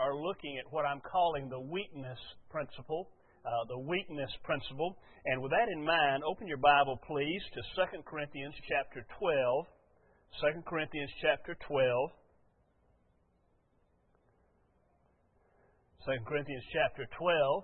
are looking at what I'm calling the weakness principle. And with that in mind, open your Bible, please, to 2 Corinthians chapter 12. 2 Corinthians chapter 12. 2 Corinthians chapter 12.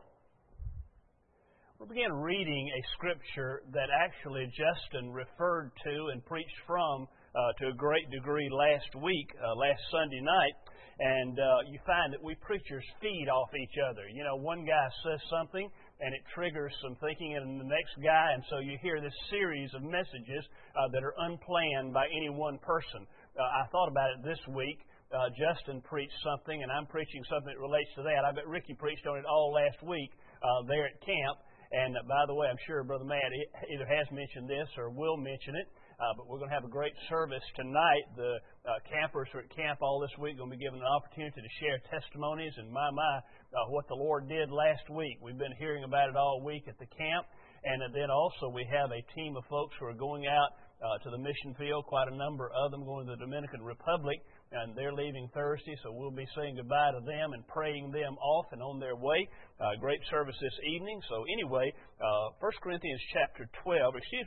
We'll begin reading a scripture that actually Justin referred to and preached from to a great degree last Sunday night. And you find that we preachers feed off each other. You know, one guy says something and it triggers some thinking in the next guy, and so you hear this series of messages that are unplanned by any one person. I thought about it this week. Justin preached something, and I'm preaching something that relates to that. I bet Ricky preached on it all last week there at camp. And by the way, I'm sure Brother Matt either has mentioned this or will mention it. But we're going to have a great service tonight. The campers who are at camp all this week are going to be given an opportunity to share testimonies and what the Lord did last week. We've been hearing about it all week at the camp. And then also we have a team of folks who are going out to the mission field, quite a number of them going to the Dominican Republic, and they're leaving Thursday, so we'll be saying goodbye to them and praying them off and on their way. Great service this evening. So anyway, 2 Corinthians chapter 12,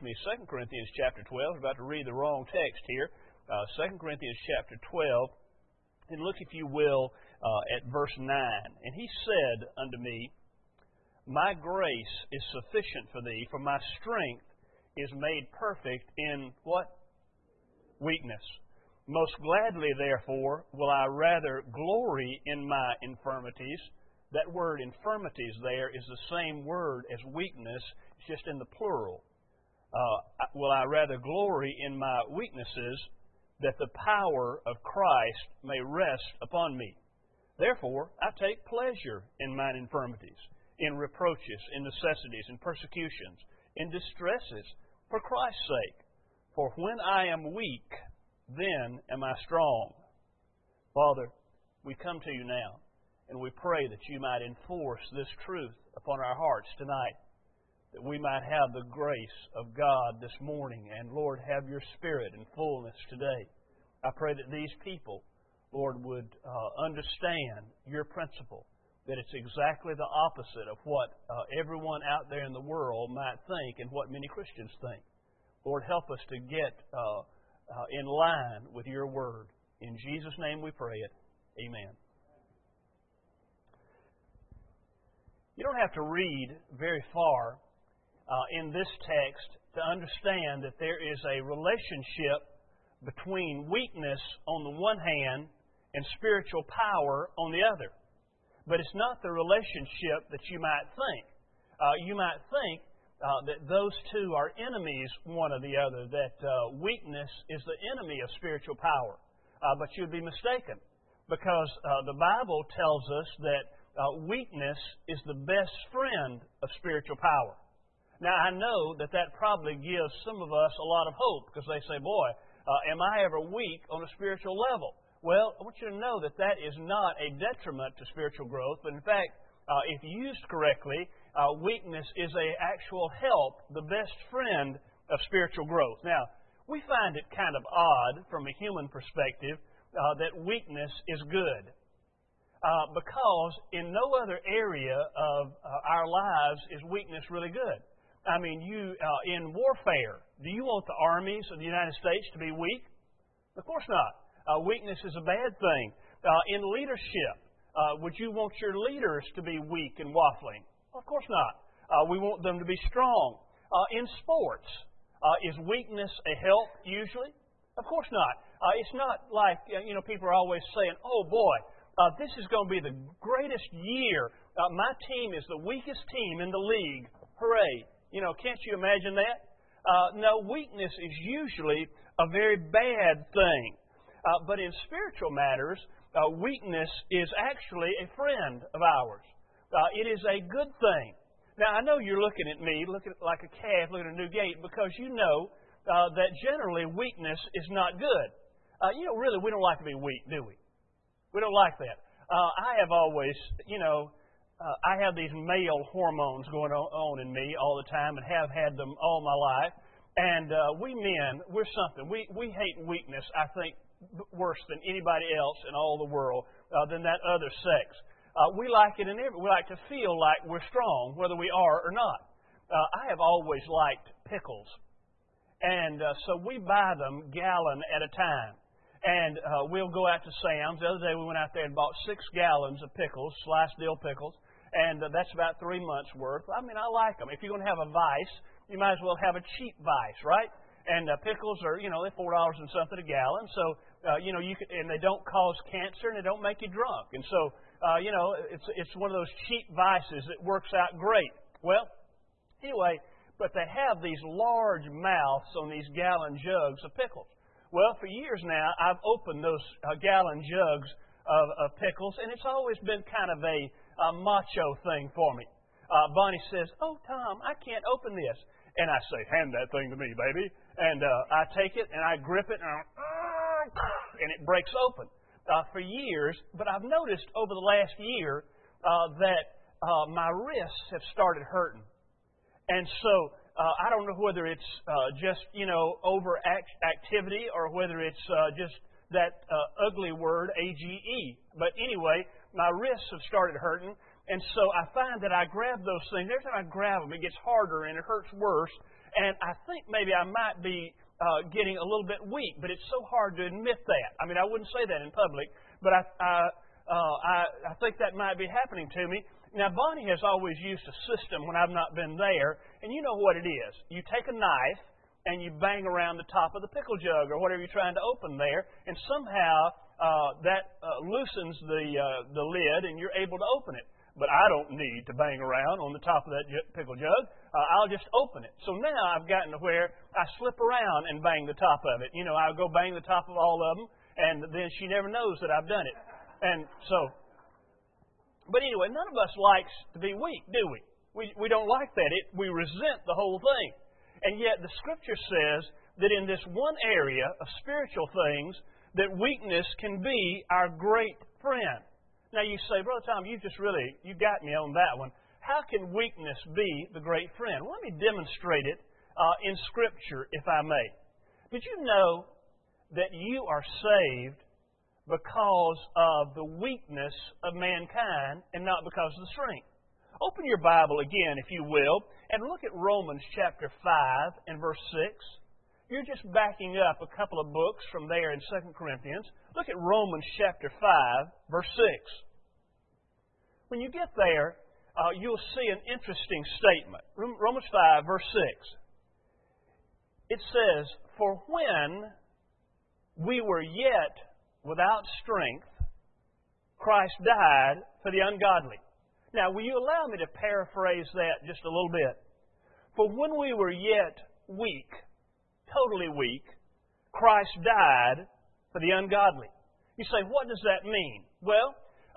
I'm about to read the wrong text here. 2 Corinthians chapter 12, and look, if you will, at verse 9. And he said unto me, My grace is sufficient for thee, for my strength is made perfect in what? Weakness. Most gladly, therefore, will I rather glory in my infirmities. That word infirmities there is the same word as weakness, it's just in the plural. Will I rather glory in my weaknesses, that the power of Christ may rest upon me. Therefore, I take pleasure in mine infirmities, in reproaches, in necessities, in persecutions, in distresses, for Christ's sake. For when I am weak, then am I strong. Father, we come to you now, and we pray that you might enforce this truth upon our hearts tonight, that we might have the grace of God this morning, and Lord, have your Spirit in fullness today. I pray that these people, Lord, would understand your principle, that it's exactly the opposite of what everyone out there in the world might think and what many Christians think. Lord, help us to get in line with your word. In Jesus' name we pray it. Amen. You don't have to read very far in this text to understand that there is a relationship between weakness on the one hand and spiritual power on the other. But it's not the relationship that you might think. You might think that those two are enemies one of the other, that weakness is the enemy of spiritual power. But you'd be mistaken, because the Bible tells us that weakness is the best friend of spiritual power. Now, I know that probably gives some of us a lot of hope, because they say, boy, am I ever weak on a spiritual level? Well, I want you to know that is not a detriment to spiritual growth, but in fact, if used correctly, weakness is an actual help, the best friend of spiritual growth. Now, we find it kind of odd from a human perspective that weakness is good, because in no other area of our lives is weakness really good. I mean, in warfare, do you want the armies of the United States to be weak? Of course not. Weakness is a bad thing. In leadership, would you want your leaders to be weak and waffling? Of course not. We want them to be strong. In sports, is weakness a help usually? Of course not. It's not like, people are always saying, oh boy, this is going to be the greatest year. My team is the weakest team in the league. Hooray. Can't you imagine that? No, weakness is usually a very bad thing. But in spiritual matters, weakness is actually a friend of ours. It is a good thing. Now, I know you're looking at me, looking like a calf looking at a new gate, because you know that generally weakness is not good. Really, we don't like to be weak, do we? We don't like that. I have always, I have these male hormones going on in me all the time and have had them all my life. And we men, we're something. We hate weakness, I think, worse than anybody else in all the world. than that other sex. We like it we like to feel like we're strong, whether we are or not. I have always liked pickles. And so we buy them gallon at a time. And we'll go out to Sam's. The other day we went out there and bought 6 gallons of pickles, sliced dill pickles. And that's about 3 months' worth. I mean, I like them. If you're going to have a vice, you might as well have a cheap vice, right? And pickles are, they're $4 and something a gallon. So, you can, and they don't cause cancer and they don't make you drunk. And so, it's one of those cheap vices that works out great. Well, anyway, but they have these large mouths on these gallon jugs of pickles. Well, for years now, I've opened those gallon jugs of pickles, and it's always been kind of a macho thing for me. Bonnie says, "Oh, Tom, I can't open this." And I say, "Hand that thing to me, baby." And I take it, and I grip it, and it breaks open. For years, but I've noticed over the last year that my wrists have started hurting. And so I don't know whether it's just, overactivity or whether it's just that ugly word, AGE. But anyway, my wrists have started hurting. And so I find that I grab those things. Every time I grab them, it gets harder and it hurts worse. And I think maybe I might be getting a little bit weak, but it's so hard to admit that. I mean, I wouldn't say that in public, but I think that might be happening to me. Now, Bonnie has always used a system when I've not been there, and you know what it is. You take a knife and you bang around the top of the pickle jug or whatever you're trying to open there, and somehow that loosens the lid and you're able to open it. But I don't need to bang around on the top of that pickle jug. I'll just open it. So now I've gotten to where I slip around and bang the top of it. I'll go bang the top of all of them, and then she never knows that I've done it. And so, but anyway, none of us likes to be weak, do we? We don't like that. We resent the whole thing. And yet the Scripture says that in this one area of spiritual things, that weakness can be our great friend. Now you say, Brother Tom, you got me on that one. How can weakness be the great friend? Well, let me demonstrate it in Scripture, if I may. Did you know that you are saved because of the weakness of mankind and not because of the strength? Open your Bible again, if you will, and look at Romans chapter 5 and verse 6. You're just backing up a couple of books from there in 2 Corinthians. Look at Romans chapter 5, verse 6. When you get there, you'll see an interesting statement. Romans 5, verse 6. It says, "For when we were yet without strength, Christ died for the ungodly." Now, will you allow me to paraphrase that just a little bit? For when we were yet weak, totally weak, Christ died for the ungodly. You say, what does that mean? Well,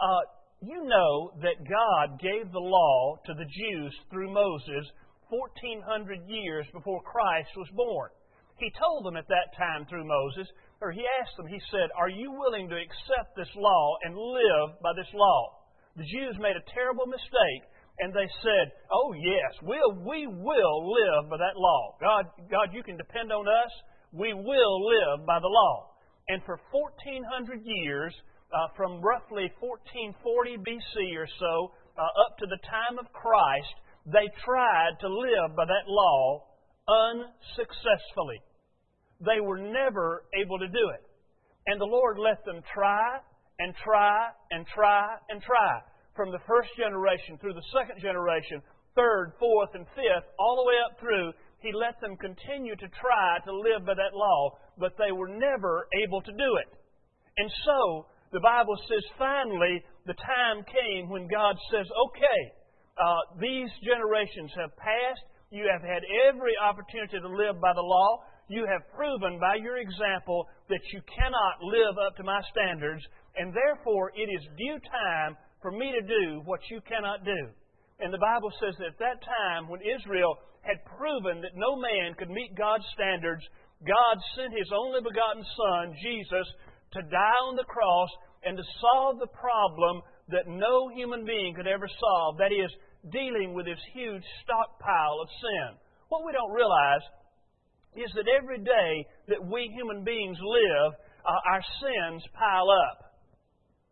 you know that God gave the law to the Jews through Moses 1,400 years before Christ was born. He told them at that time through Moses, or he asked them, he said, "Are you willing to accept this law and live by this law?" The Jews made a terrible mistake, and they said, "Oh yes, we will live by that law. God, you can depend on us. We will live by the law." And for 1,400 years, from roughly 1440 BC or so, up to the time of Christ, they tried to live by that law unsuccessfully. They were never able to do it. And the Lord let them try and try and try and try. From the first generation through the second generation, third, fourth, and fifth, all the way up through, He let them continue to try to live by that law, but they were never able to do it. And so, the Bible says finally the time came when God says, "Okay, these generations have passed. You have had every opportunity to live by the law. You have proven by your example that you cannot live up to my standards, and therefore it is due time for me to do what you cannot do." And the Bible says that at that time, when Israel had proven that no man could meet God's standards, God sent His only begotten Son, Jesus, to die on the cross and to solve the problem that no human being could ever solve. That is, dealing with this huge stockpile of sin. What we don't realize is that every day that we human beings live, our sins pile up.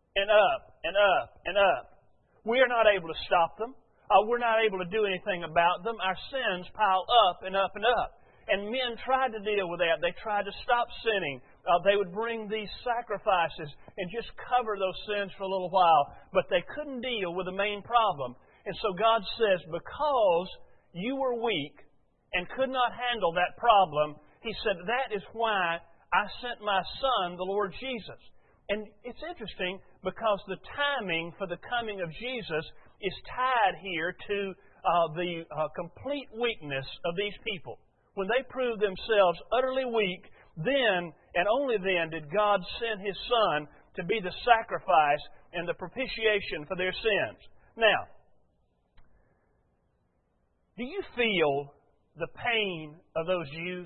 and up and up and up. We are not able to stop them. We're not able to do anything about them. Our sins pile up and up and up. And men tried to deal with that. They tried to stop sinning. They would bring these sacrifices and just cover those sins for a little while. But they couldn't deal with the main problem. And so God says, because you were weak and could not handle that problem, He said, that is why I sent my Son, the Lord Jesus. And it's interesting because the timing for the coming of Jesus is tied here to the complete weakness of these people. When they proved themselves utterly weak, then and only then did God send His Son to be the sacrifice and the propitiation for their sins. Now, do you feel the pain of those Jews?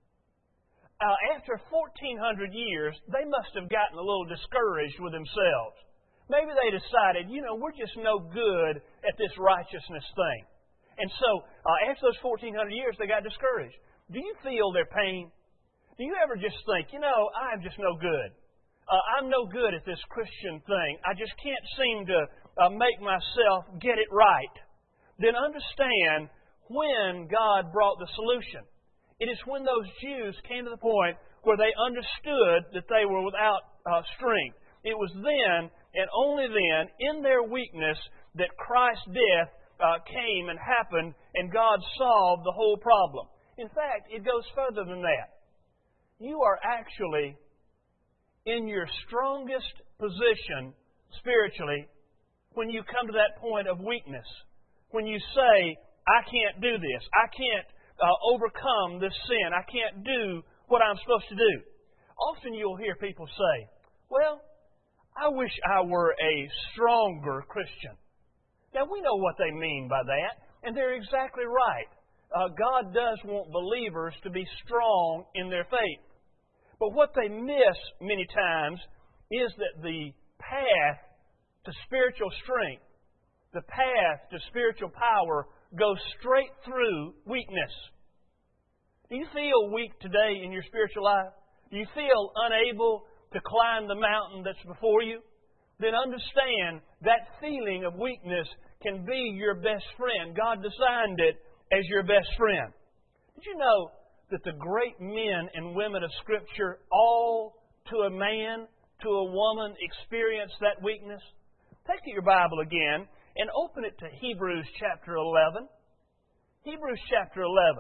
After 1,400 years, they must have gotten a little discouraged with themselves. Maybe they decided, we're just no good at this righteousness thing. And so, after those 1,400 years, they got discouraged. Do you feel their pain? Do you ever just think, I'm just no good. I'm no good at this Christian thing. I just can't seem to make myself get it right. Then understand when God brought the solution. It is when those Jews came to the point where they understood that they were without strength. It was then, and only then, in their weakness, that Christ's death came and happened, and God solved the whole problem. In fact, it goes further than that. You are actually in your strongest position spiritually when you come to that point of weakness. When you say, I can't do this. I can't overcome this sin. I can't do what I'm supposed to do. Often you'll hear people say, well, I wish I were a stronger Christian. Now, we know what they mean by that, and they're exactly right. God does want believers to be strong in their faith. But what they miss many times is that the path to spiritual strength, the path to spiritual power, goes straight through weakness. Do you feel weak today in your spiritual life? Do you feel unable to climb the mountain that's before you? Then understand that feeling of weakness can be your best friend. God designed it as your best friend. Did you know that the great men and women of Scripture, all to a man, to a woman, experience that weakness? Take your Bible again and open it to Hebrews chapter 11. Hebrews chapter 11.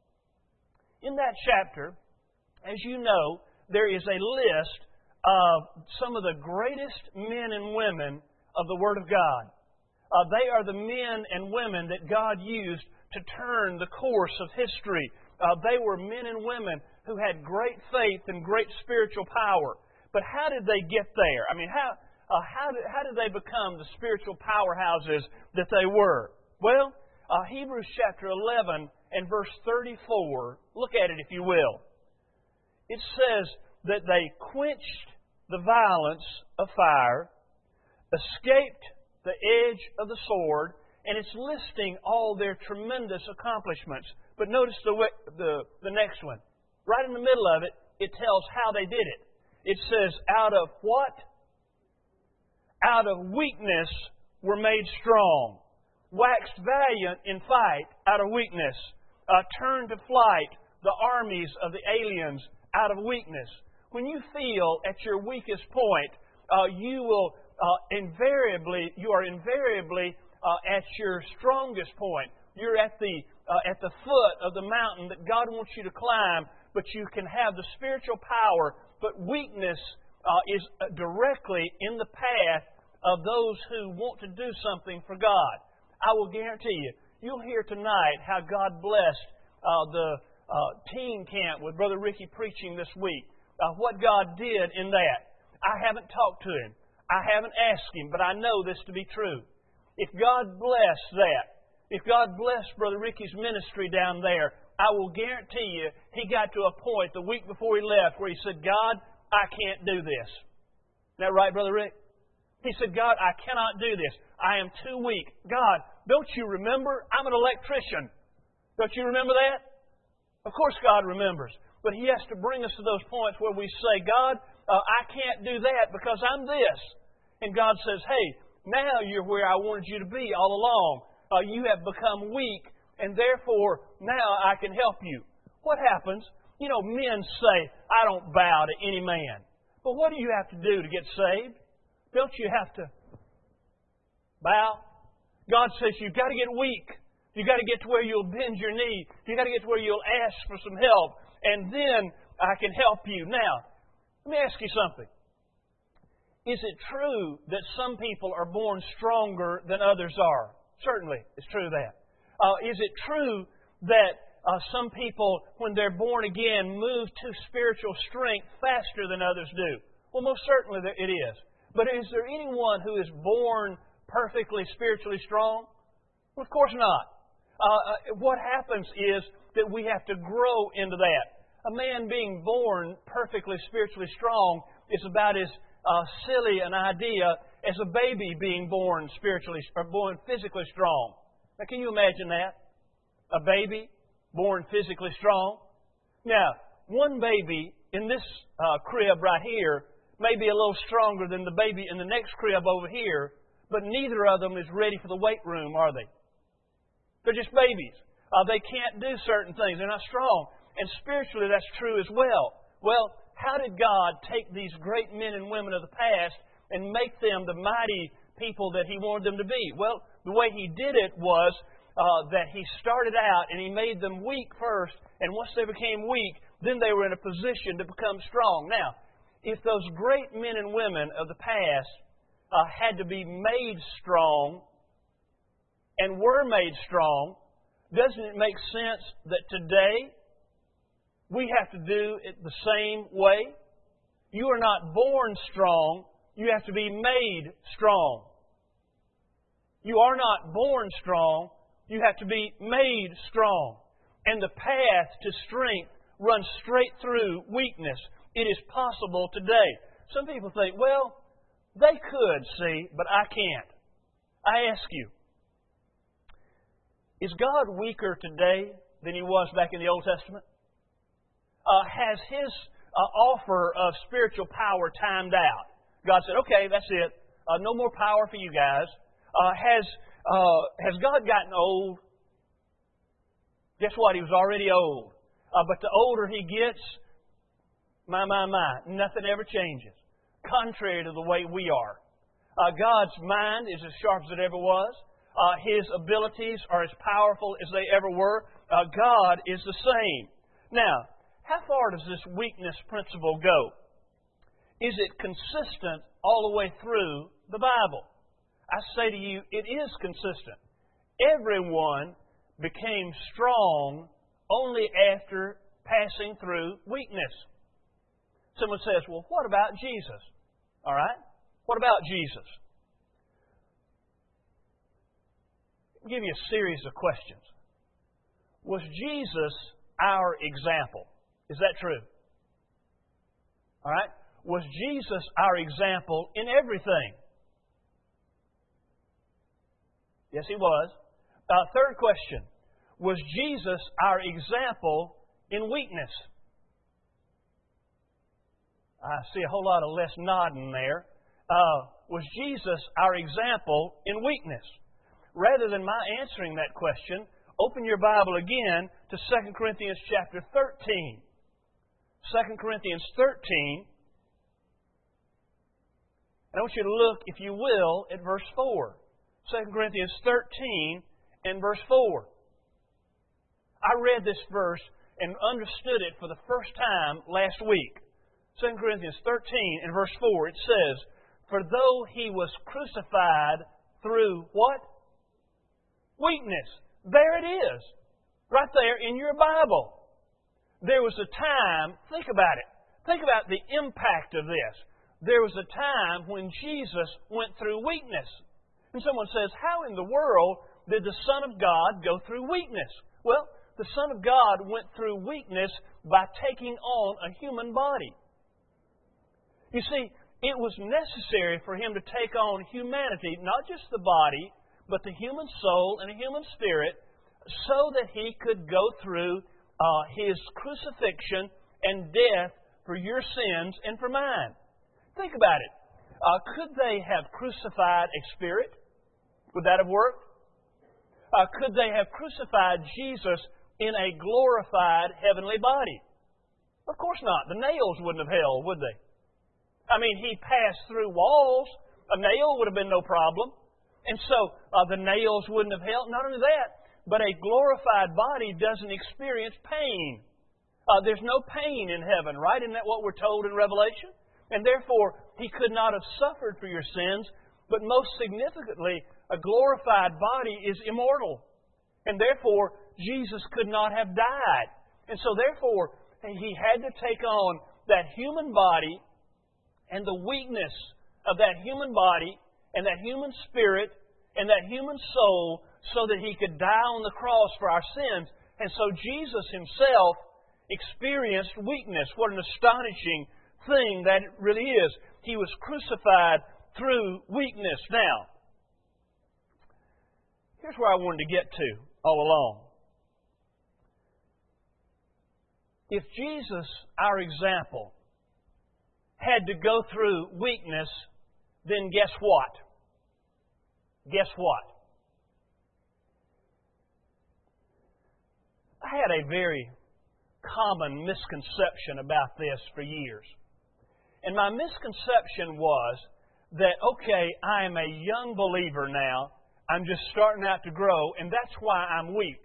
In that chapter, as you know, there is a list of some of the greatest men and women of the Word of God. They are the men and women that God used to turn the course of history. They were men and women who had great faith and great spiritual power. But how did they get there? I mean, how did they become the spiritual powerhouses that they were? Well, Hebrews chapter 11 and verse 34, look at it if you will. It says that they quenched the violence of fire, escaped the edge of the sword, and it's listing all their tremendous accomplishments. But notice the next one. Right in the middle of it, it tells how they did it. It says, out of what? Out of weakness were made strong. Waxed valiant in fight out of weakness. Turned to flight the armies of the aliens out of weakness. When you feel at your weakest point, you are invariably at your strongest point. You're at the foot of the mountain that God wants you to climb, but you can have the spiritual power. But weakness is directly in the path of those who want to do something for God. I will guarantee you, you'll hear tonight how God blessed the teen camp with Brother Ricky preaching this week. What God did in that. I haven't talked to him. I haven't asked him, but I know this to be true. If God blessed that, if God blessed Brother Ricky's ministry down there, I will guarantee you he got to a point the week before he left where he said, God, I can't do this. Isn't that right, Brother Rick? He said, God, I cannot do this. I am too weak. God, don't you remember? I'm an electrician. Don't you remember that? Of course God remembers. But He has to bring us to those points where we say, God, I can't do that because I'm this. And God says, hey, now you're where I wanted you to be all along. You have become weak, and therefore now I can help you. What happens? You know, men say, I don't bow to any man. But what do you have to do to get saved? Don't you have to bow? God says you've got to get weak. You've got to get to where you'll bend your knee. You've got to get to where you'll ask for some help. And then I can help you. Now, let me ask you something. Is it true that some people are born stronger than others are? Certainly, it's true that. Is it true that some people, when they're born again, move to spiritual strength faster than others do? Well, most certainly it is. But is there anyone who is born perfectly spiritually strong? Well, of course not. What happens is that we have to grow into that. A man being born perfectly spiritually strong is about as silly an idea as a baby being born spiritually or born physically strong. Now, can you imagine that? A baby born physically strong? Now, one baby in this crib right here may be a little stronger than the baby in the next crib over here, but neither of them is ready for the weight room, are they? They're just babies. They can't do certain things. They're not strong. And spiritually, that's true as well. Well, how did God take these great men and women of the past and make them the mighty people that He wanted them to be? Well, the way He did it was that He started out and He made them weak first, and once they became weak, then they were in a position to become strong. Now, if those great men and women of the past had to be made strong and were made strong, doesn't it make sense that today we have to do it the same way? You are not born strong. You have to be made strong. You are not born strong. You have to be made strong. And the path to strength runs straight through weakness. It is possible today. Some people think, well, they could, see, but I can't. I ask you, is God weaker today than He was back in the Old Testament? Has His offer of spiritual power timed out? God said, okay, that's it. No more power for you guys. Has God gotten old? Guess what? He was already old. But the older He gets, my, nothing ever changes. Contrary to the way we are. God's mind is as sharp as it ever was. His abilities are as powerful as they ever were. God is the same. Now, how far does this weakness principle go? Is it consistent all the way through the Bible? I say to you, it is consistent. Everyone became strong only after passing through weakness. Someone says, well, what about Jesus? All right? What about Jesus? I'll give you a series of questions. Was Jesus our example? Is that true? All right? Was Jesus our example in everything? Yes, He was. Third question. Was Jesus our example in weakness? I see a whole lot of less nodding there. Was Jesus our example in weakness? Rather than my answering that question, open your Bible again to 2 Corinthians chapter 13. 2 Corinthians 13. And I want you to look, if you will, at verse 4. 2 Corinthians 13 and verse 4. I read this verse and understood it for the first time last week. 2 Corinthians 13 and verse 4, it says, for though He was crucified through what? Weakness. There it is. Right there in your Bible. There was a time, think about it. Think about the impact of this. There was a time when Jesus went through weakness. And someone says, how in the world did the Son of God go through weakness? Well, the Son of God went through weakness by taking on a human body. You see, it was necessary for Him to take on humanity, not just the body, but the human soul and the human spirit, so that He could go through His crucifixion and death for your sins and for mine. Think about it. Could they have crucified a spirit? Would that have worked? Could they have crucified Jesus in a glorified heavenly body? Of course not. The nails wouldn't have held, would they? I mean, He passed through walls. A nail would have been no problem. And so the nails wouldn't have held. Not only that, but a glorified body doesn't experience pain. There's no pain in heaven, right? Isn't that what we're told in Revelation? And therefore, He could not have suffered for your sins. But most significantly, a glorified body is immortal. And therefore, Jesus could not have died. And so therefore, He had to take on that human body and the weakness of that human body and that human spirit and that human soul so that He could die on the cross for our sins. And so Jesus Himself experienced weakness. What an astonishing thing that it really is. He was crucified through weakness. Now, here's where I wanted to get to all along. If Jesus, our example, had to go through weakness, then guess what? Guess what? I had a very common misconception about this for years. And my misconception was that, okay, I am a young believer now. I'm just starting out to grow, and that's why I'm weak.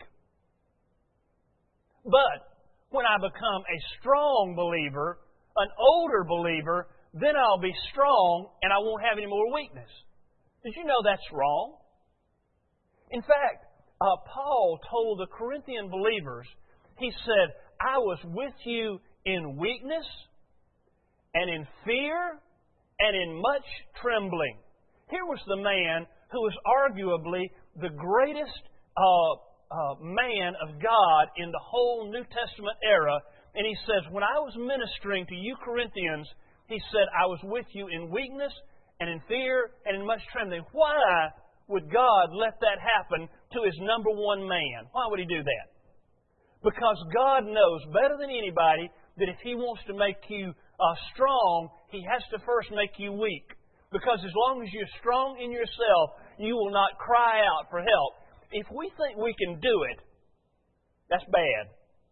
But when I become a strong believer, an older believer, then I'll be strong and I won't have any more weakness. Did you know that's wrong? In fact, Paul told the Corinthian believers, he said, I was with you in weakness and in fear and in much trembling. Here was the man who was arguably the greatest man of God in the whole New Testament era. And he says, when I was ministering to you Corinthians, he said, I was with you in weakness and in fear and in much trembling. Why would God let that happen to His number one man? Why would He do that? Because God knows better than anybody that if He wants to make you strong, He has to first make you weak. Because as long as you're strong in yourself, you will not cry out for help. If we think we can do it, that's bad.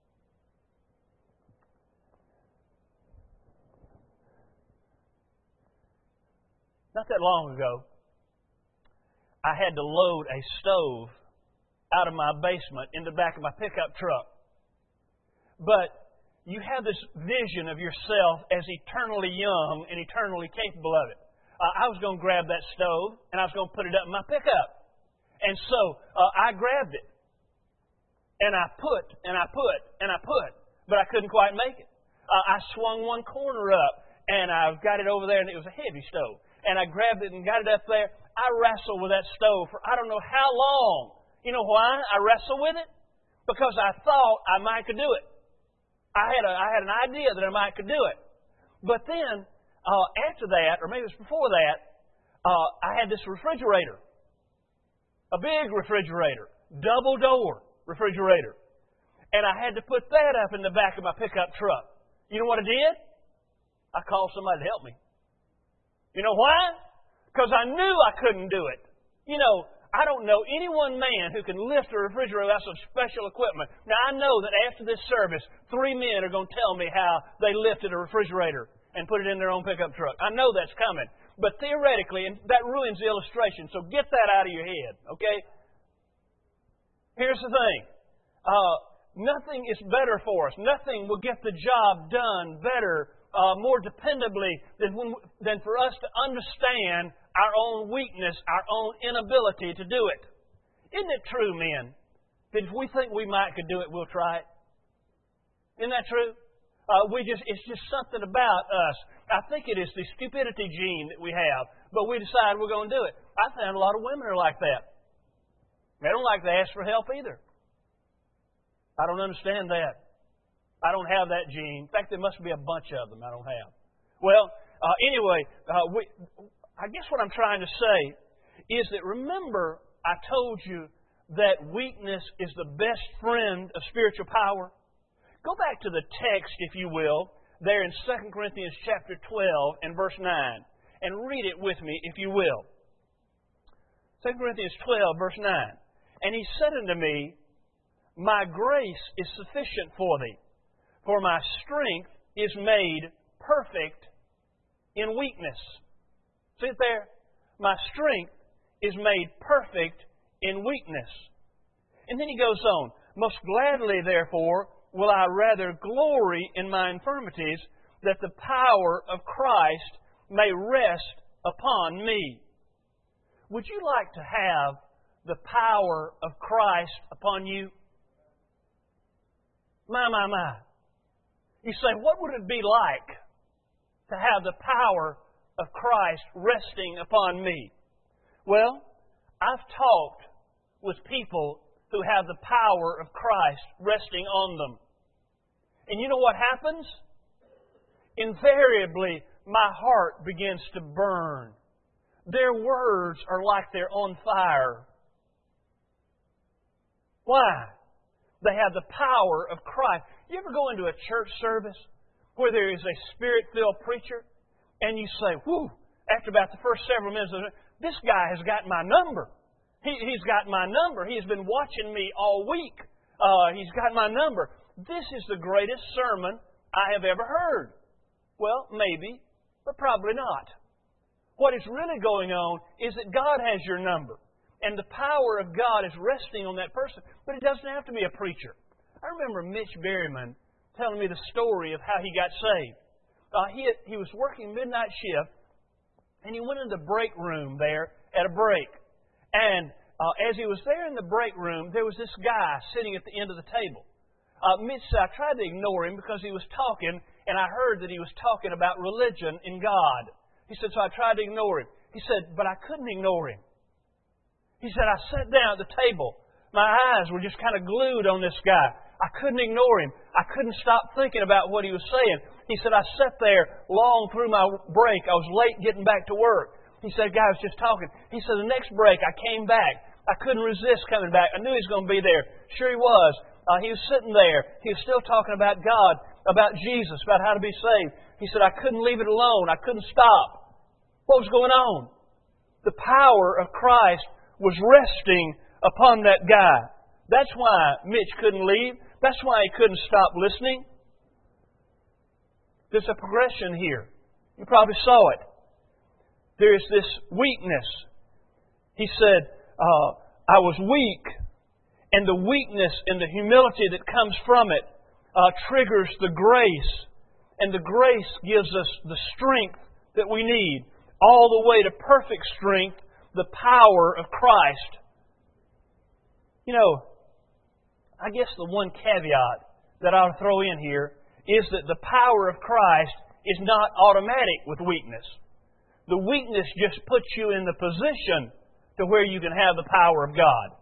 Not that long ago, I had to load a stove out of my basement in the back of my pickup truck. But you have this vision of yourself as eternally young and eternally capable of it. I was going to grab that stove and I was going to put it up in my pickup. And so I grabbed it. And I put, but I couldn't quite make it. I swung one corner up and I got it over there, and it was a heavy stove. And I grabbed it and got it up there. I wrestled with that stove for I don't know how long. You know why I wrestled with it? Because I thought I might could do it. I had an idea that I might could do it. But then, after that, or maybe it was before that, I had this refrigerator. A big refrigerator. Double door refrigerator. And I had to put that up in the back of my pickup truck. You know what I did? I called somebody to help me. You know why? Because I knew I couldn't do it. You know, I don't know any one man who can lift a refrigerator without some special equipment. Now, I know that after this service, 3 men are going to tell me how they lifted a refrigerator and put it in their own pickup truck. I know that's coming. But theoretically, and that ruins the illustration, so get that out of your head, okay? Here's the thing. Nothing is better for us. Nothing will get the job done better, more dependably than for us to understand our own weakness, our own inability to do it. Isn't it true, men, that if we think we could do it, we'll try it? Isn't that true? It's just something about us. I think it is the stupidity gene that we have, but we decide we're going to do it. I found a lot of women are like that. They don't like to ask for help either. I don't understand that. I don't have that gene. In fact, there must be a bunch of them I don't have. Well, anyway, I guess what I'm trying to say is that remember I told you that weakness is the best friend of spiritual power? Go back to the text, if you will, there in 2 Corinthians chapter 12 and verse 9. and read it with me, if you will. 2 Corinthians 12, verse 9. And he said unto me, My grace is sufficient for thee, for my strength is made perfect in weakness. See it there? My strength is made perfect in weakness. And then he goes on, Most gladly, therefore, will I rather glory in my infirmities, that the power of Christ may rest upon me. Would you like to have the power of Christ upon you? My. You say, what would it be like to have the power of Christ resting upon me? Well, I've talked with people who have the power of Christ resting on them. And you know what happens? Invariably, my heart begins to burn. Their words are like they're on fire. Why? They have the power of Christ. You ever go into a church service where there is a Spirit-filled preacher and you say, whew, after about the first several minutes, this guy has got my number. He's got my number. He's been watching me all week. He's got my number. This is the greatest sermon I have ever heard. Well, maybe, but probably not. What is really going on is that God has your number. And the power of God is resting on that person. But it doesn't have to be a preacher. I remember Mitch Berryman telling me the story of how he got saved. He was working midnight shift, and he went into the break room there at a break. And as he was there in the break room, there was this guy sitting at the end of the table. Mitch said, I tried to ignore him because he was talking, and I heard that he was talking about religion in God. He said, so I tried to ignore him. He said, but I couldn't ignore him. He said, I sat down at the table. My eyes were just kind of glued on this guy. I couldn't ignore him. I couldn't stop thinking about what he was saying. He said, I sat there long through my break. I was late getting back to work. He said, guy was just talking. He said, the next break I came back. I couldn't resist coming back. I knew he was going to be there. Sure he was. He was sitting there. He was still talking about God, about Jesus, about how to be saved. He said, I couldn't leave it alone. I couldn't stop. What was going on? The power of Christ was resting upon that guy. That's why Mitch couldn't leave. That's why he couldn't stop listening. There's a progression here. You probably saw it. There's this weakness. He said, I was weak. And the weakness and the humility that comes from it triggers the grace. And the grace gives us the strength that we need. All the way to perfect strength, the power of Christ. You know, I guess the one caveat that I'll throw in here is that the power of Christ is not automatic with weakness. The weakness just puts you in the position to where you can have the power of God.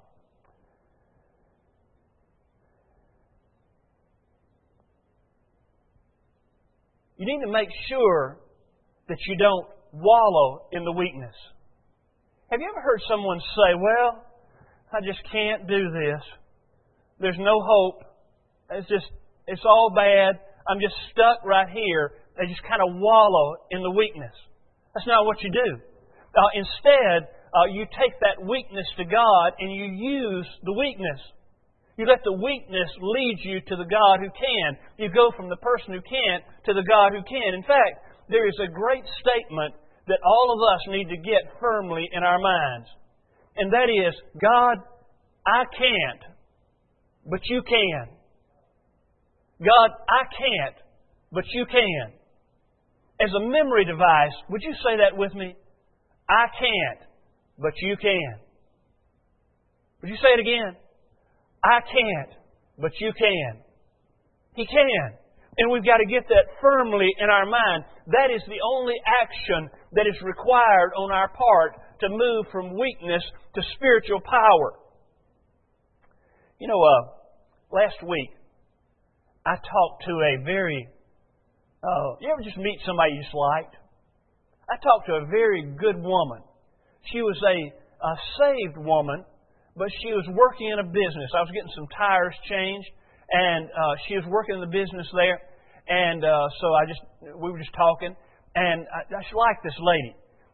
You need to make sure that you don't wallow in the weakness. Have you ever heard someone say, well, I just can't do this. There's no hope. It's all bad. I'm just stuck right here. They just kind of wallow in the weakness. That's not what you do. Instead, you take that weakness to God and you use the weakness. You let the weakness lead you to the God who can. You go from the person who can't to the God who can. In fact, there is a great statement that all of us need to get firmly in our minds. And that is, God, I can't, but You can. God, I can't, but You can. As a memory device, would you say that with me? I can't, but You can. Would you say it again? I can't, but You can. He can. And we've got to get that firmly in our mind. That is the only action that is required on our part to move from weakness to spiritual power. You know, last week, I talked to a very... you ever just meet somebody you just liked? I talked to a very good woman. She was a saved woman, but she was working in a business. I was getting some tires changed, and she was working in the business there. And so we were just talking, and I just liked this lady.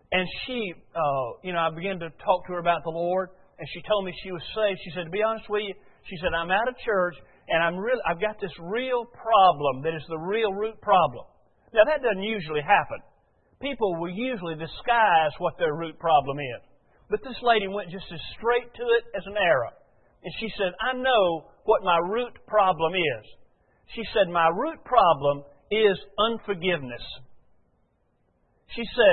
And she, I began to talk to her about the Lord, and she told me she was saved. She said, to be honest with you, she said, I'm out of church, and I've got this real problem that is the real root problem. Now, that doesn't usually happen. People will usually disguise what their root problem is. But this lady went just as straight to it as an arrow. And she said, I know what my root problem is. She said, my root problem is unforgiveness. She said,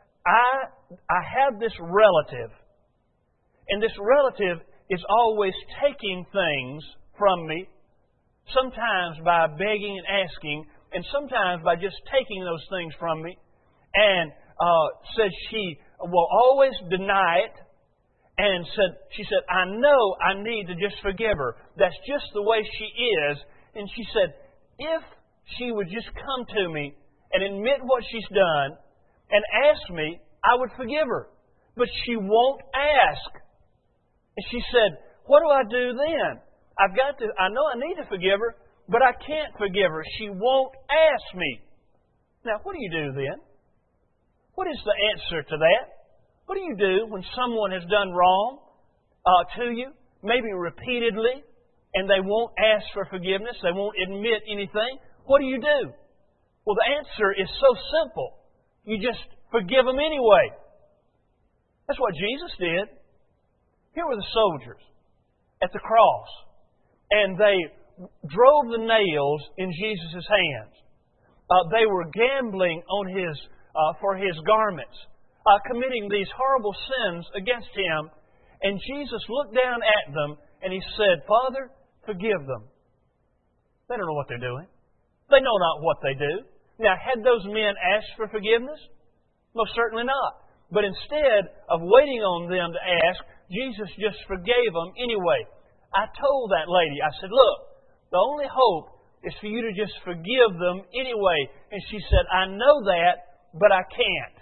I have this relative, and this relative is always taking things from me, sometimes by begging and asking, and sometimes by just taking those things from me. And said she will always deny it, and she said, I know I need to just forgive her. That's just the way she is. And she said, if she would just come to me and admit what she's done and ask me, I would forgive her. But she won't ask. And she said, what do I do then? I know I need to forgive her, but I can't forgive her. She won't ask me. Now, what do you do then? What is the answer to that? What do you do when someone has done wrong to you, maybe repeatedly, and they won't ask for forgiveness, they won't admit anything? What do you do? Well, the answer is so simple. You just forgive them anyway. That's what Jesus did. Here were the soldiers at the cross, and they drove the nails in Jesus' hands. They were gambling on for His garments, committing these horrible sins against Him. And Jesus looked down at them and He said, Father, forgive them. They don't know what they're doing. They know not what they do. Now, had those men asked for forgiveness? Most certainly not. But instead of waiting on them to ask, Jesus just forgave them anyway. I told that lady, I said, look, the only hope is for you to just forgive them anyway. And she said, I know that, but I can't.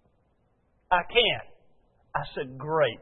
I can't. I said, great.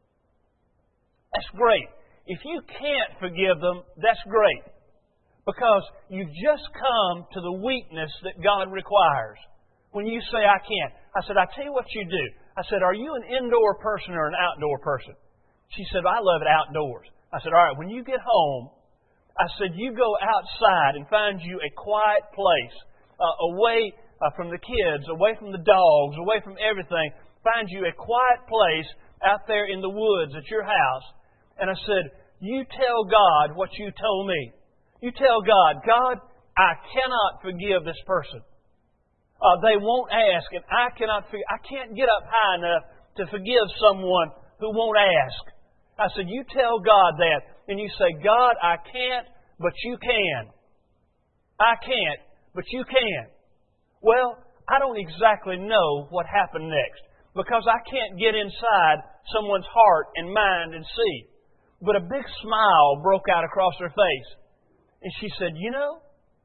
That's great. If you can't forgive them, that's great. Because you've just come to the weakness that God requires. When you say, I can't. I said, I tell you what you do. I said, are you an indoor person or an outdoor person? She said, I love it outdoors. I said, all right, when you get home, I said, you go outside and find you a quiet place, away from the kids, away from the dogs, away from everything. Find you a quiet place out there in the woods at your house. And I said, you tell God what you told me. You tell God, God, I cannot forgive this person. They won't ask, and I can't get up high enough to forgive someone who won't ask. I said, you tell God that, and you say, God, I can't, but you can. I can't, but you can. Well, I don't exactly know what happened next, because I can't get inside someone's heart and mind and see. But a big smile broke out across her face. And she said, you know,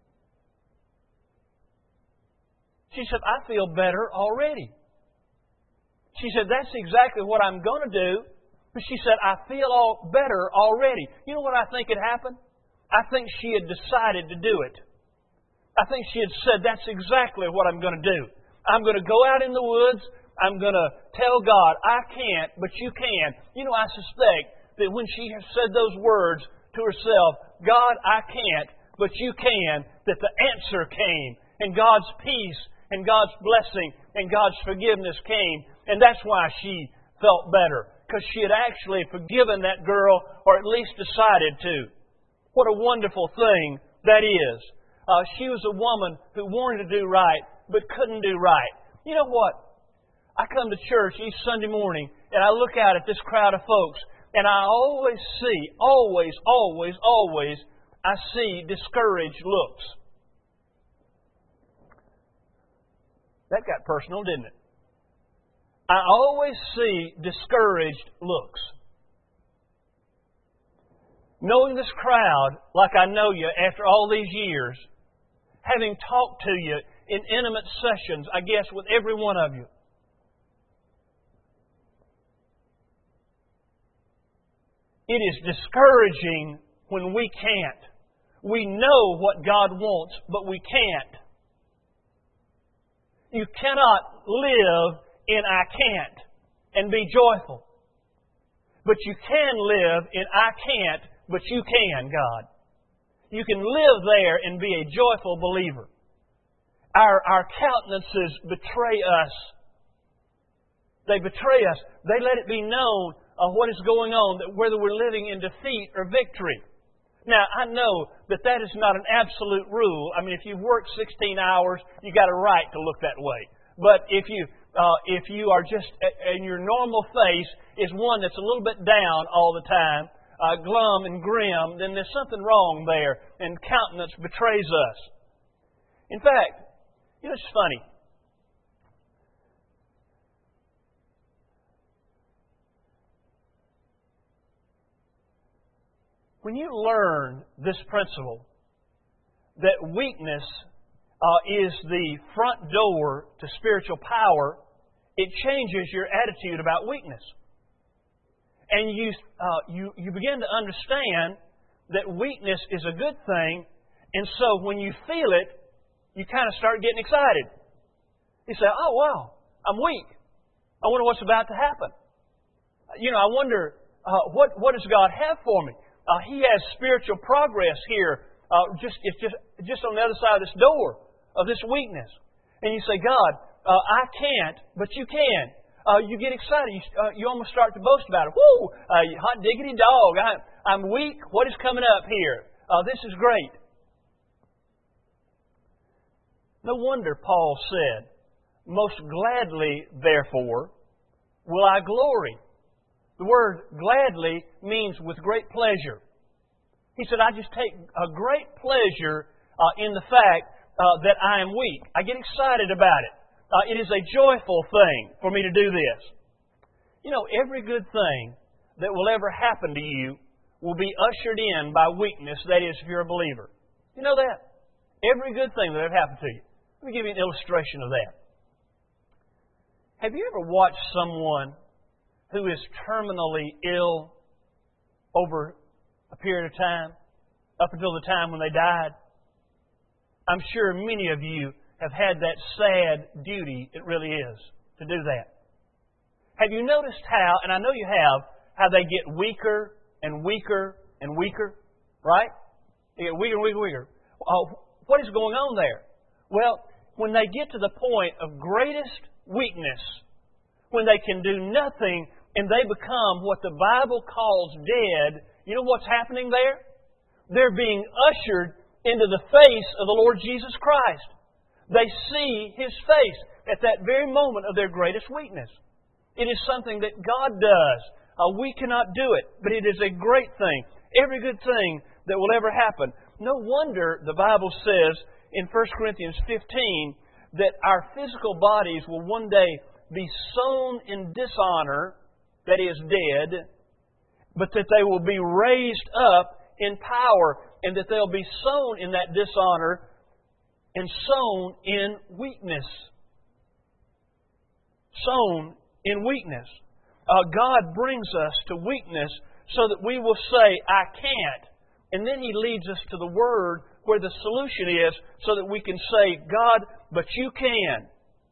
she said, I feel better already. She said, that's exactly what I'm going to do. But she said, I feel all better already. You know what I think had happened? I think she had decided to do it. I think she had said, that's exactly what I'm going to do. I'm going to go out in the woods. I'm going to tell God, I can't, but you can. You know, I suspect that when she said those words to herself, God, I can't, but you can, that the answer came, and God's peace, and God's blessing, and God's forgiveness came. And that's why she felt better, because she had actually forgiven that girl, or at least decided to. What a wonderful thing that is. She was a woman who wanted to do right, but couldn't do right. You know what? I come to church each Sunday morning, and I look out at this crowd of folks, and I always see, always, I see discouraged looks. That got personal, didn't it? I always see discouraged looks. Knowing this crowd like I know you after all these years, having talked to you in intimate sessions, I guess, with every one of you, it is discouraging when we can't. We know what God wants, but we can't. You cannot live in I can't and be joyful. But you can live in I can't, but you can, God. You can live there and be a joyful believer. Our countenances betray us. They betray us. They let it be known what is going on, that whether we're living in defeat or victory. Now, I know that that is not an absolute rule. I mean, if you've worked 16 hours, you got a right to look that way. But if you are just, and your normal face is one that's a little bit down all the time, glum and grim, then there's something wrong there, and countenance betrays us. In fact, you know, it's funny. When you learn this principle, that weakness is the front door to spiritual power, it changes your attitude about weakness. And you begin to understand that weakness is a good thing, and so when you feel it, you kind of start getting excited. You say, oh, wow, I'm weak. I wonder what's about to happen. You know, I wonder, what does God have for me? He has spiritual progress here, it's just on the other side of this door, of this weakness. And you say, God, I can't, but you can. You get excited. You almost start to boast about it. Woo! Hot diggity dog. I'm weak. What is coming up here? This is great. No wonder Paul said, most gladly, therefore, will I glory. The word gladly means with great pleasure. He said, I just take a great pleasure in the fact that I am weak. I get excited about it. It is a joyful thing for me to do this. You know, every good thing that will ever happen to you will be ushered in by weakness, that is, if you're a believer. You know that? Every good thing that ever happened to you. Let me give you an illustration of that. Have you ever watched someone who is terminally ill over a period of time, up until the time when they died? I'm sure many of you have had that sad duty, it really is, to do that. Have you noticed how, and I know you have, how they get weaker and weaker and weaker, right? They get weaker and weaker and weaker. What is going on there? Well, when they get to the point of greatest weakness, when they can do nothing and they become what the Bible calls dead, you know what's happening there? They're being ushered into the face of the Lord Jesus Christ. They see His face at that very moment of their greatest weakness. It is something that God does. We cannot do it, but it is a great thing. Every good thing that will ever happen. No wonder the Bible says in 1 Corinthians 15 that our physical bodies will one day be sown in dishonor, that is dead, but that they will be raised up in power, and that they'll be sown in that dishonor and sown in weakness. Sown in weakness. God brings us to weakness so that we will say, I can't. And then He leads us to the Word where the solution is so that we can say, God, but you can.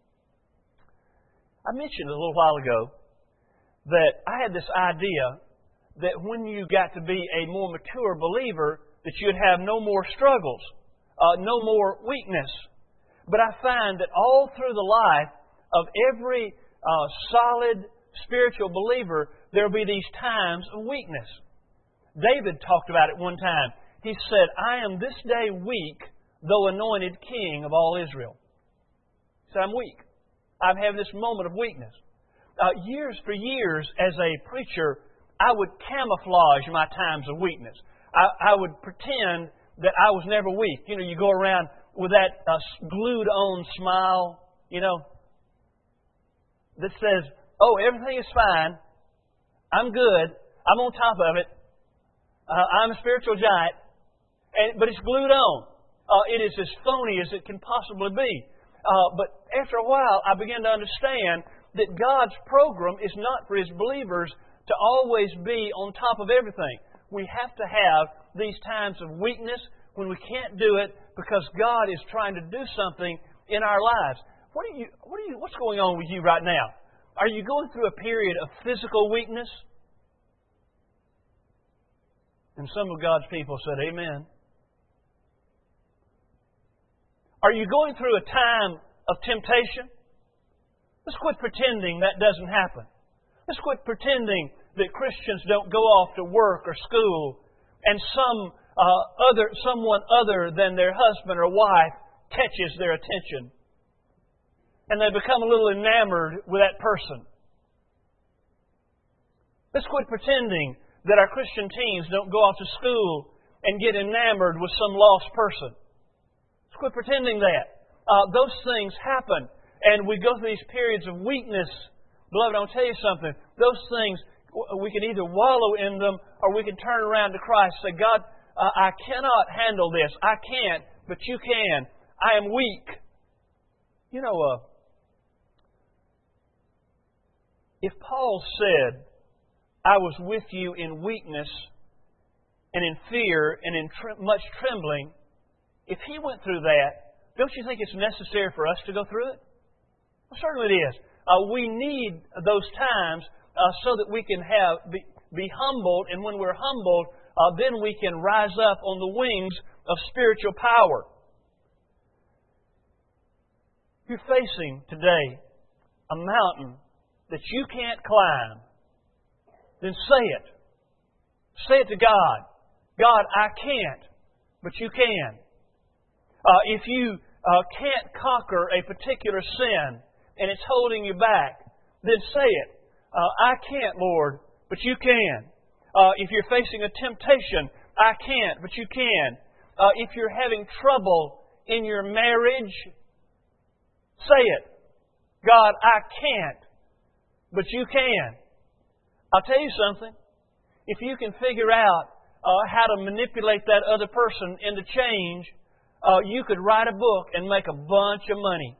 I mentioned a little while ago that I had this idea that when you got to be a more mature believer, that you'd have no more struggles, no more weakness. But I find that all through the life of every solid spiritual believer, there will be these times of weakness. David talked about it one time. He said, I am this day weak, though anointed king of all Israel. He said, I'm weak. I'm having this moment of weakness. Years for years as a preacher, I would camouflage my times of weakness. I would pretend that I was never weak. You know, you go around with that glued-on smile, you know, that says, oh, everything is fine. I'm good. I'm on top of it. I'm a spiritual giant. But it's glued on. It is as phony as it can possibly be. But after a while, I began to understand that God's program is not for His believers to always be on top of everything. We have to have these times of weakness when we can't do it because God is trying to do something in our lives. What's going on with you right now? Are you going through a period of physical weakness? And some of God's people said, Amen. Are you going through a time of temptation? Let's quit pretending that doesn't happen. Let's quit pretending that Christians don't go off to work or school and someone other than their husband or wife catches their attention. And they become a little enamored with that person. Let's quit pretending that our Christian teens don't go off to school and get enamored with some lost person. Let's quit pretending that. Those things happen. And we go through these periods of weakness. Beloved, I'll tell you something. Those things, we can either wallow in them or we can turn around to Christ and say, God, I cannot handle this. I can't, but you can. I am weak. You know, if Paul said, I was with you in weakness and in fear and in much trembling, if he went through that, don't you think it's necessary for us to go through it? Well, certainly it is. We need those times so that we can be humbled, and when we're humbled, then we can rise up on the wings of spiritual power. You're facing today a mountain that you can't climb. Then say it. Say it to God. God, I can't, but you can. If you can't conquer a particular sin and it's holding you back, then say it. I can't, Lord, but you can. If you're facing a temptation, I can't, but you can. If you're having trouble in your marriage, say it. God, I can't, but you can. I'll tell you something. If you can figure out how to manipulate that other person into change, you could write a book and make a bunch of money.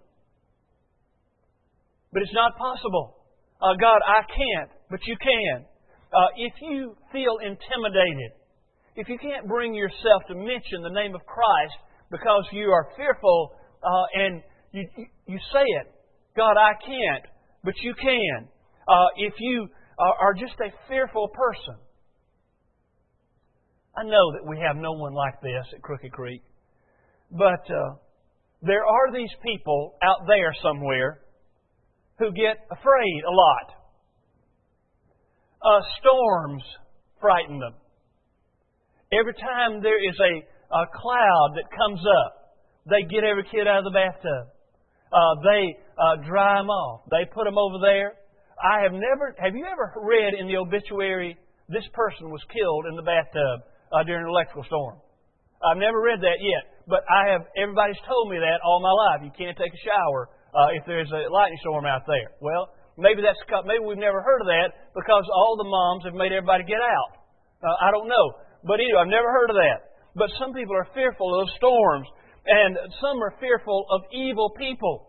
But it's not possible. God, I can't, but you can. If you feel intimidated, if you can't bring yourself to mention the name of Christ because you are fearful and you say it, God, I can't, but you can. If you are just a fearful person, I know that we have no one like this at Crooked Creek, but there are these people out there somewhere who get afraid a lot. Storms frighten them. Every time there is a cloud that comes up, they get every kid out of the bathtub. They dry them off. They put them over there. Have you ever read in the obituary, this person was killed in the bathtub during an electrical storm? I've never read that yet, but everybody's told me that all my life. You can't take a shower if there's a lightning storm out there. Well, maybe we've never heard of that because all the moms have made everybody get out. I don't know. But anyway, I've never heard of that. But some people are fearful of storms, and some are fearful of evil people.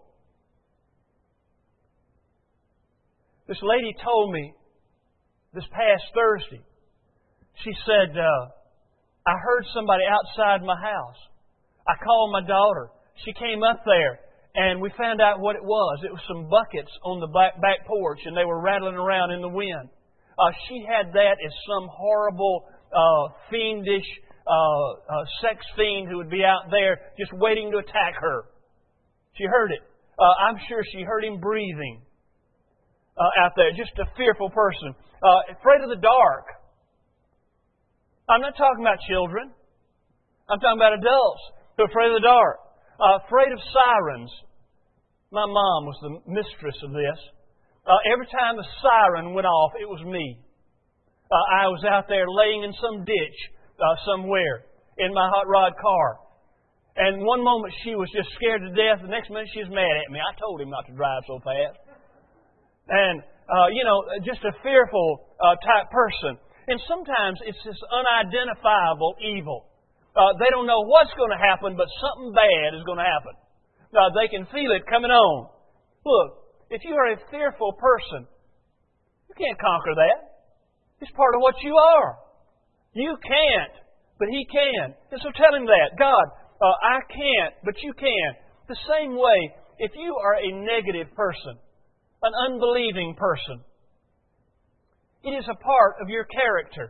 This lady told me this past Thursday, she said, I heard somebody outside my house. I called my daughter. She came up there, and we found out what it was. It was some buckets on the back porch, and they were rattling around in the wind. She had that as some horrible, fiendish sex fiend who would be out there just waiting to attack her. She heard it. I'm sure she heard him breathing out there. Just a fearful person. Afraid of the dark. I'm not talking about children. I'm talking about adults who are afraid of the dark. Afraid of sirens. My mom was the mistress of this. Every time a siren went off, it was me. I was out there laying in some ditch somewhere in my hot rod car. And one moment she was just scared to death. The next minute she was mad at me. I told him not to drive so fast. And, just a fearful type person. And sometimes it's this unidentifiable evil. They don't know what's going to happen, but something bad is going to happen. They can feel it coming on. Look, if you are a fearful person, you can't conquer that. It's part of what you are. You can't, but He can. And so tell Him that. God, I can't, but you can. The same way, if you are a negative person, an unbelieving person. It is a part of your character.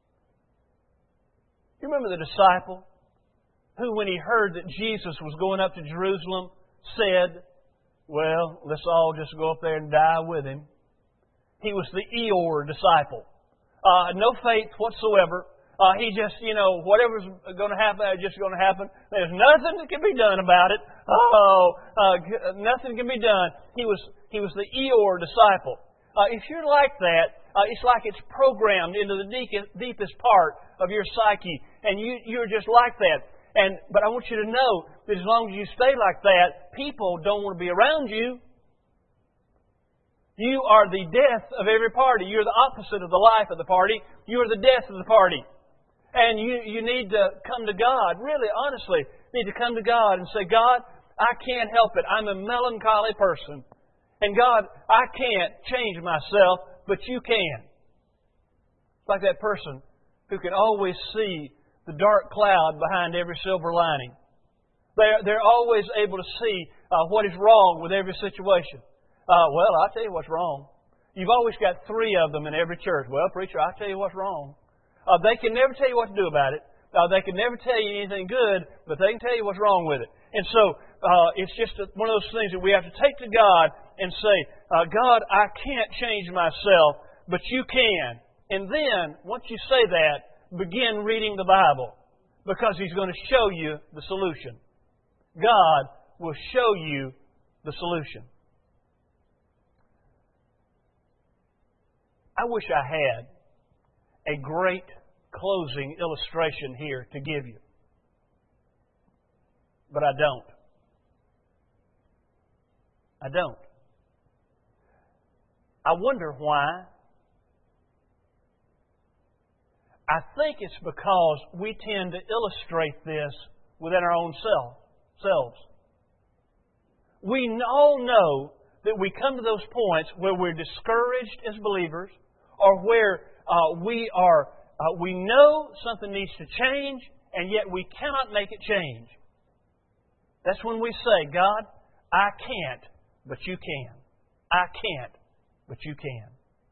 You remember the disciple who, when he heard that Jesus was going up to Jerusalem, said, well, let's all just go up there and die with Him. He was the Eeyore disciple. No faith whatsoever. He just, whatever's going to happen, it's just going to happen. There's nothing that can be done about it. Nothing can be done. He was the Eeyore disciple. If you're like that, it's like it's programmed into the deepest part of your psyche, and you're just like that. But I want you to know that as long as you stay like that, people don't want to be around you. You are the death of every party. You're the opposite of the life of the party. You are the death of the party. And you need to come to God, really, honestly, need to come to God and say, God, I can't help it. I'm a melancholy person. And God, I can't change myself, but You can. It's like that person who can always see the dark cloud behind every silver lining. They're always able to see what is wrong with every situation. Well, I'll tell you what's wrong. You've always got 3 of them in every church. Well, preacher, I'll tell you what's wrong. They can never tell you what to do about it. They can never tell you anything good, but they can tell you what's wrong with it. And so it's just one of those things that we have to take to God and say, God, I can't change myself, but You can. And then, once you say that, begin reading the Bible, because He's going to show you the solution. God will show you the solution. I wish I had a great closing illustration here to give you, but I don't. I wonder why. I think it's because we tend to illustrate this within our own selves. We all know that we come to those points where we're discouraged as believers, or where we know something needs to change, and yet we cannot make it change. That's when we say, God, I can't, but You can. I can't, but You can.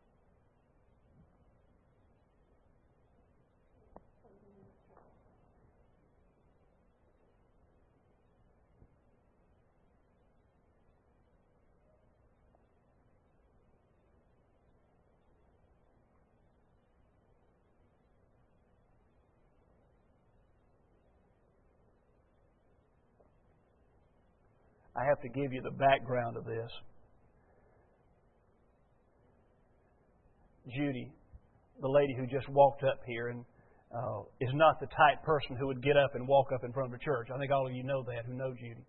I have to give you the background of this. Judy, the lady who just walked up here, and is not the type person who would get up and walk up in front of a church. I think all of you know that, who know Judy.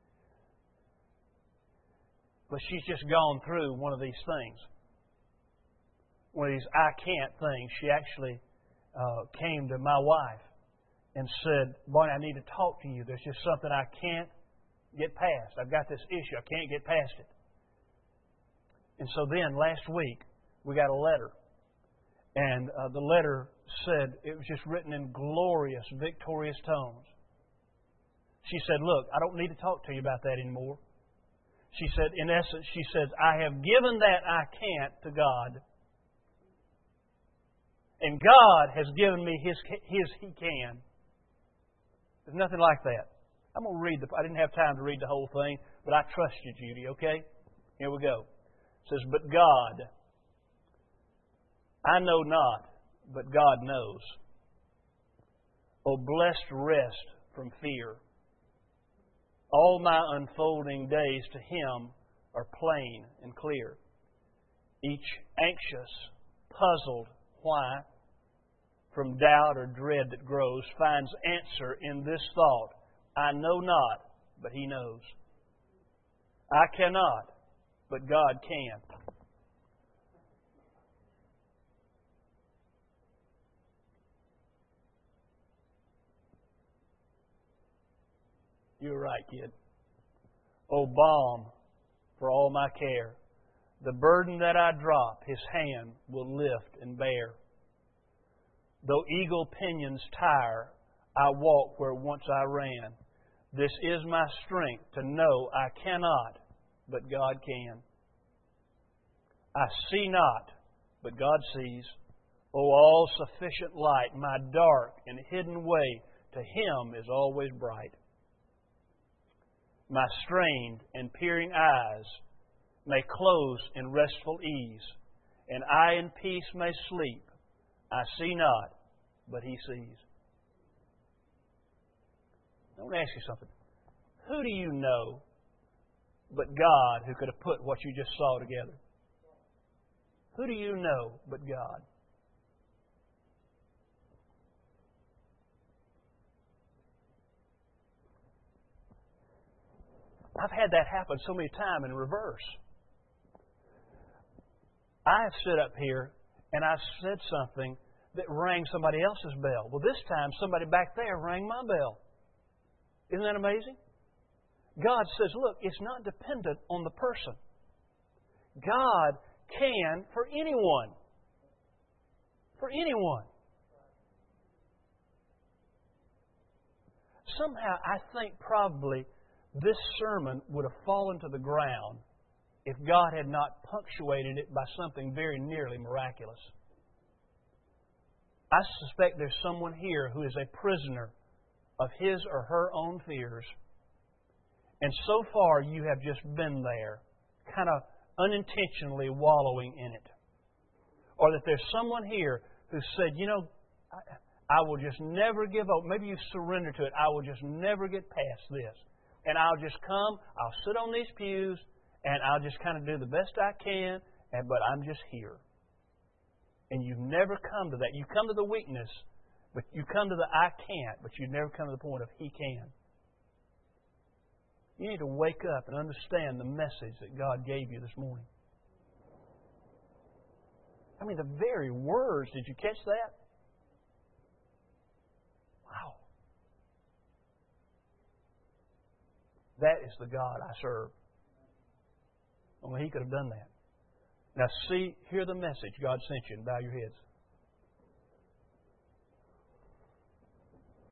But she's just gone through one of these things. One of these I can't things. She actually came to my wife and said, Bonnie, I need to talk to you. There's just something I can't get past. I've got this issue. I can't get past it. And so then, last week, we got a letter. And the letter said, it was just written in glorious, victorious tones. She said, look, I don't need to talk to you about that anymore. She said, in essence, she says, I have given that I can't to God. And God has given me His He can. There's nothing like that. I'm going to read I didn't have time to read the whole thing, but I trust you, Judy, okay? Here we go. It says, but God, I know not, but God knows. O blessed rest from fear. All my unfolding days to Him are plain and clear. Each anxious, puzzled why, from doubt or dread that grows, finds answer in this thought. I know not, but He knows. I cannot, but God can. You're right, kid. O balm for all my care. The burden that I drop, His hand will lift and bear. Though eagle pinions tire, I walk where once I ran. This is my strength to know I cannot, but God can. I see not, but God sees. O all-sufficient light, my dark and hidden way to Him is always bright. My strained and peering eyes may close in restful ease, and I in peace may sleep. I see not, but He sees. I want to ask you something. Who do you know but God who could have put what you just saw together? Who do you know but God? I've had that happen so many times in reverse. I have stood up here and I said something that rang somebody else's bell. Well, this time somebody back there rang my bell. Isn't that amazing? God says, look, it's not dependent on the person. God can for anyone. For anyone. Somehow I think probably this sermon would have fallen to the ground if God had not punctuated it by something very nearly miraculous. I suspect there's someone here who is a prisoner of his or her own fears. And so far you have just been there, kind of unintentionally wallowing in it. Or that there's someone here who said, you know, I will just never give up. Maybe you surrender to it. I will just never get past this. And I'll just come, I'll sit on these pews, and I'll just kind of do the best I can, but I'm just here. And you've never come to that. You come to the weakness, but you come to the I can't, but you never come to the point of He can. You need to wake up and understand the message that God gave you this morning. I mean, the very words, did you catch that? Wow. That is the God I serve. Only He could have done that. Now hear the message God sent you and bow your heads.